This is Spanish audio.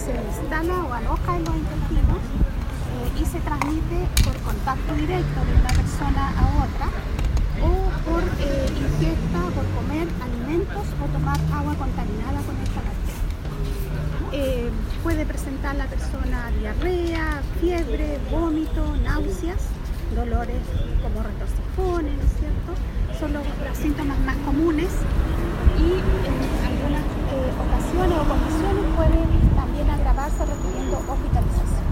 se instala o aloja en los intestinos y se transmite por contacto directo de una persona a otra o por ingesta, por comer alimentos o tomar agua contaminada con esta bacteria. Puede presentar la persona diarrea, fiebre, vómito, náuseas, dolores como retorcijones, ¿no es cierto? Son los síntomas más comunes y en algunas ocasiones o condiciones puede también agravarse requiriendo hospitalización.